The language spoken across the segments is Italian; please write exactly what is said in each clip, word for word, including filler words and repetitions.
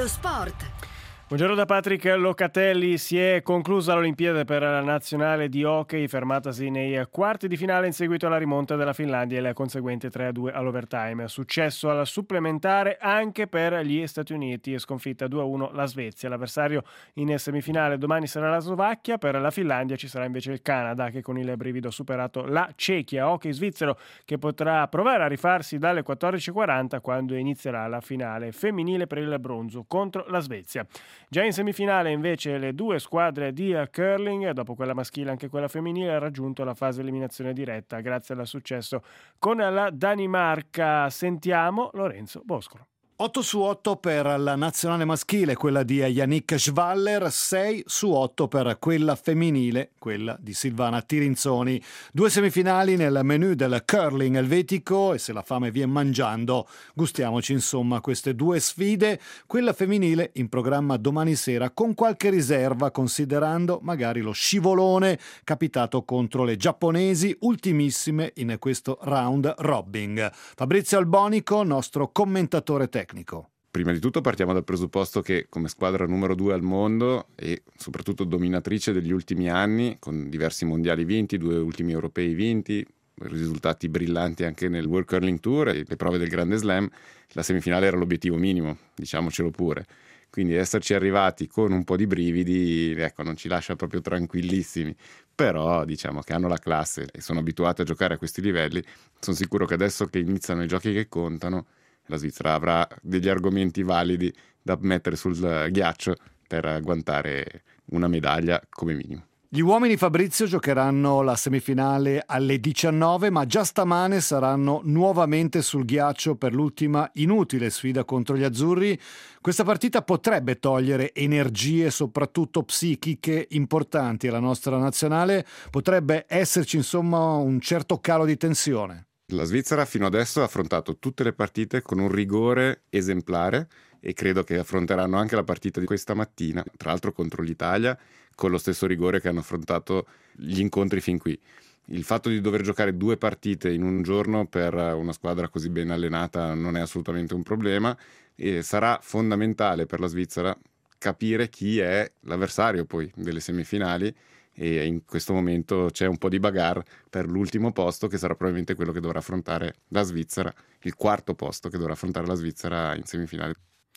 lo sport. Buongiorno da Patrick Locatelli. Si è conclusa l'Olimpiade per la nazionale di hockey, fermatasi nei quarti di finale in seguito alla rimonta della Finlandia e la conseguente tre a due all'overtime. Successo al supplementare anche per gli Stati Uniti e sconfitta due a uno la Svezia. L'avversario in semifinale domani sarà la Slovacchia, per la Finlandia ci sarà invece il Canada che con il brivido ha superato la Cechia. Hockey svizzero che potrà provare a rifarsi dalle quattordici e quaranta quando inizierà la finale femminile per il bronzo contro la Svezia. Già in semifinale invece le due squadre di curling, dopo quella maschile anche quella femminile, ha raggiunto la fase eliminazione diretta grazie al successo con la Danimarca. Sentiamo Lorenzo Boscolo. otto su otto per la nazionale maschile, quella di Yannick Schwaller, sei su otto per quella femminile, quella di Silvana Tirinzoni. Due semifinali nel menù del curling elvetico e se la fame viene mangiando, gustiamoci insomma queste due sfide. Quella femminile in programma domani sera con qualche riserva, considerando magari lo scivolone capitato contro le giapponesi, ultimissime in questo round robin. Fabrizio Albonico, nostro commentatore tecnico. Prima di tutto partiamo dal presupposto che come squadra numero due al mondo e soprattutto dominatrice degli ultimi anni, con diversi mondiali vinti, due ultimi europei vinti, risultati brillanti anche nel World Curling Tour e le prove del Grande Slam, la semifinale era l'obiettivo minimo, diciamocelo pure. Quindi esserci arrivati con un po' di brividi, ecco, non ci lascia proprio tranquillissimi, però diciamo che hanno la classe e sono abituati a giocare a questi livelli. Sono sicuro che adesso che iniziano i giochi che contano, la Svizzera avrà degli argomenti validi da mettere sul ghiaccio per agguantare una medaglia come minimo. Gli uomini, Fabrizio, giocheranno la semifinale alle diciannove, ma già stamane saranno nuovamente sul ghiaccio per l'ultima inutile sfida contro gli azzurri. Questa partita potrebbe togliere energie, soprattutto psichiche, importanti alla nostra nazionale. Potrebbe esserci, insomma, un certo calo di tensione. La Svizzera fino adesso ha affrontato tutte le partite con un rigore esemplare e credo che affronteranno anche la partita di questa mattina, tra l'altro contro l'Italia, con lo stesso rigore che hanno affrontato gli incontri fin qui. Il fatto di dover giocare due partite in un giorno per una squadra così ben allenata non è assolutamente un problema e sarà fondamentale per la Svizzera capire chi è l'avversario poi delle semifinali. E in questo momento c'è un po' di bagarre per l'ultimo posto che sarà probabilmente quello che dovrà affrontare la Svizzera, il quarto posto che dovrà affrontare la Svizzera in semifinale.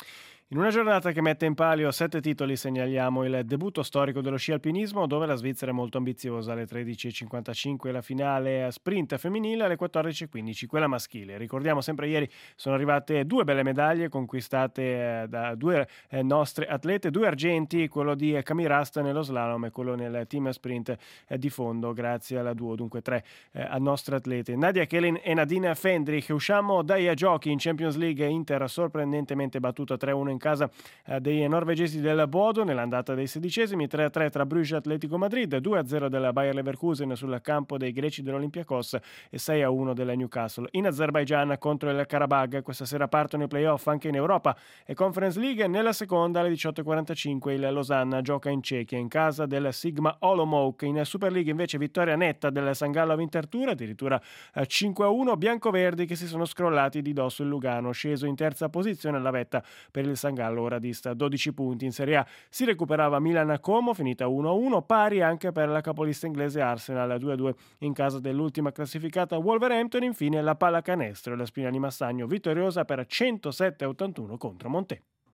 In una giornata che mette in palio sette titoli segnaliamo il debutto storico dello sci alpinismo dove la Svizzera è molto ambiziosa. Alle tredici e cinquantacinque la finale sprint femminile, alle quattordici e quindici quella maschile. Ricordiamo sempre ieri sono arrivate due belle medaglie conquistate eh, da due eh, nostre atlete, due argenti, quello di Camille Rast nello slalom e quello nel team sprint eh, di fondo, grazie alla duo, dunque tre eh, a nostre atlete. Nadia Kelin e Nadine Fendrich. Usciamo dai giochi in Champions League, Inter sorprendentemente battuta tre a uno in casa eh, dei norvegesi del Bodo nell'andata dei sedicesimi, tre a tre tra Bruges e Atletico Madrid, due a zero della Bayer Leverkusen sul campo dei greci dell'Olympiakos e sei a uno della Newcastle. In Azerbaigian contro il Karabakh questa sera partono i playoff anche in Europa e Conference League. Nella seconda alle diciotto e quarantacinque il Losanna gioca in Cechia in casa del Sigma Olomouc. In Super League invece vittoria netta del San Gallo Winterthur, addirittura eh, cinque a uno, biancoverdi che si sono scrollati di dosso il Lugano, sceso in terza posizione alla vetta per il San Gallo, ora dista dodici punti. In Serie A si recuperava Milan-Como, finita uno a uno, pari anche per la capolista inglese Arsenal, due a due in casa dell'ultima classificata Wolverhampton. Infine la pallacanestro e la Spina di Massagno vittoriosa per centosette a ottantuno contro Monté.